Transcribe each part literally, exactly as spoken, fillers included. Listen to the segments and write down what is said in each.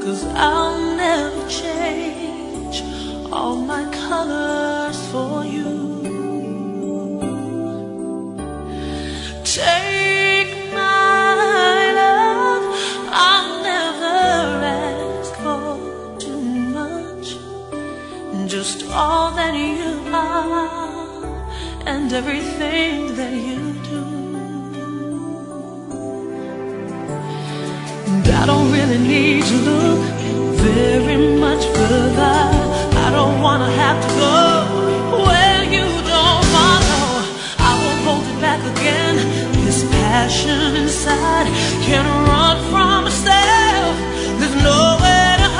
'cause I'll never change all my colors for you. Take my love, I'll never ask for too much, just all that you are and everything that you do. And I don't really need to look very much further. I don't wanna have to go where you don't follow. I won't hold it back again. This passion inside can't run from itself. There's nowhere to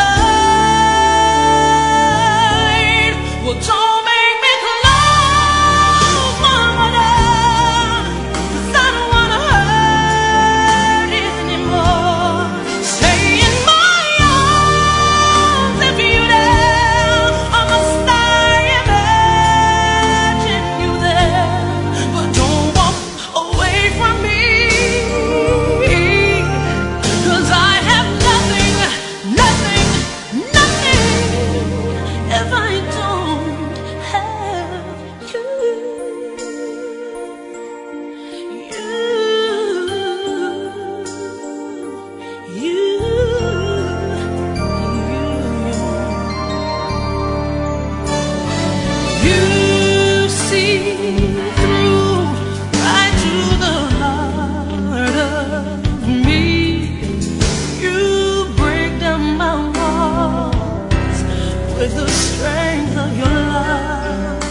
hide. Well, don't make me close one more time, 'cause I don't wanna hurt it anymore. Stay in my arms if you dare. I must I imagine you there, but don't walk away from me, 'cause I have nothing, nothing, nothing if I don't have you. You, you, you. You see through right to the heart of me. You break down my walls with the strength of your love.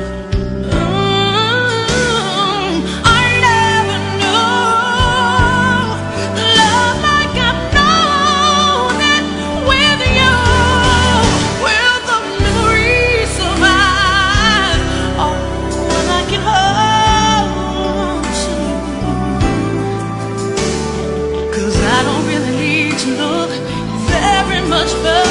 Mm, I never knew love like I've known it with you. Will the memories survive? Oh, when I can hold you, 'cause I don't really need to look very much further.